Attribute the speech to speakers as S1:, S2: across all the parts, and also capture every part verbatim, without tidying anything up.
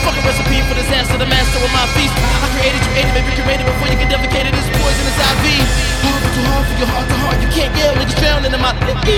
S1: Fucking recipe for disaster, the master of my feast. I created you, ate it, maybe cremated before you can defecate it. It's poison, it's I V. Hard but too hard for your heart to heart. You can't yell, niggas drowning in my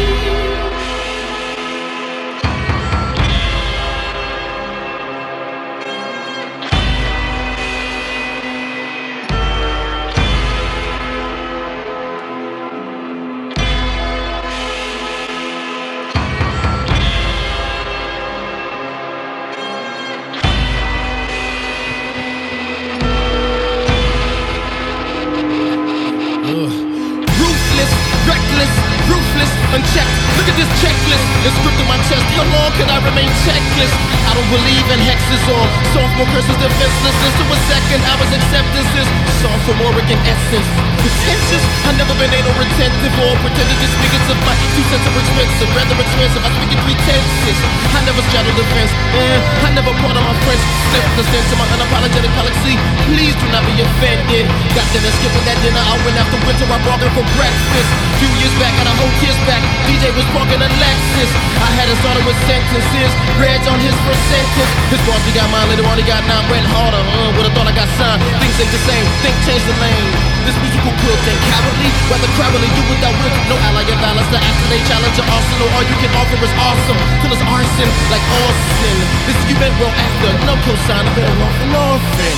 S1: reckless, ruthless, unchecked. Look at this checklist. It's script in my chest. How long can I remain checklist? I don't believe in hexes or sophomore curses, defenselessness. To a second, I was acceptances. Sophomoric in essence. Pretentious? I've never been anal retentive or pretended to speak it to my two cents are expensive. Rather expensive, I speak in three tenses. I never straddled the fence. Eh, I never part of my friends. Slip the sense of my unapologetic policy. Please do not be offended. Got dinner, skipping that dinner. I went after winter. I bargained for breakfast. Few years back, got a whole kiss back. D J was parking a Lexus. I had it started with sentences. Reds on his first sentence. His boss, we got mine. Later on, he got nine. Went harder. Uh, would've thought I got signed. Things ain't the same. Think change the lane. This musical quilt ain't cowardly. Rather cowardly, do without will. No ally of violence. The after they challenge your arsenal. All you can offer is awesome. Till it's arson, like arson. This you been well after. No cosign. I better off an orphan.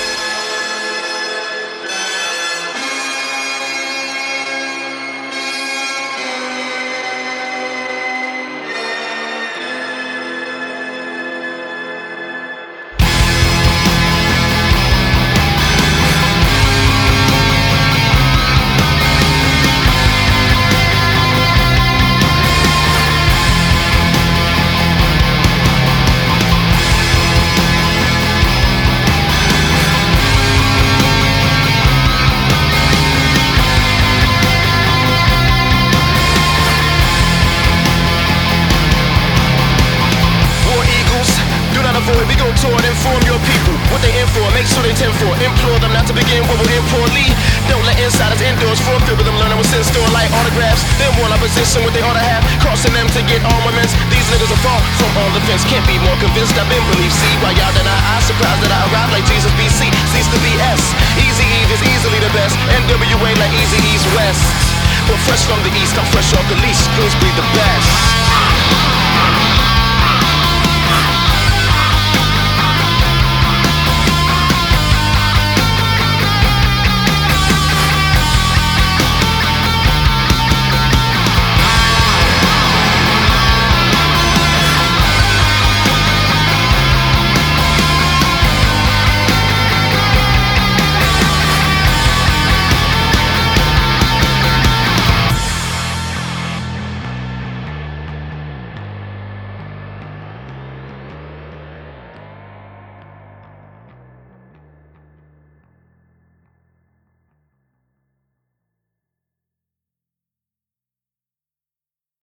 S2: We gon' tour and inform your people what they in for. Make sure they tend for. Implore them not to begin what we're in poorly. Don't let insiders indoors forfeit with them. Learning what's in store like autographs. Then want opposition what they ought to have. Crossing them to get armaments. These niggas are far from all defense. Can't be more convinced. I've been believed. See why y'all deny I surprised that I arrived like Jesus B C. Cease to be S. Easy Eve is easily the best. N W A like Easy East West. But fresh from the east, I'm fresh off the leash. Queens breathe the best.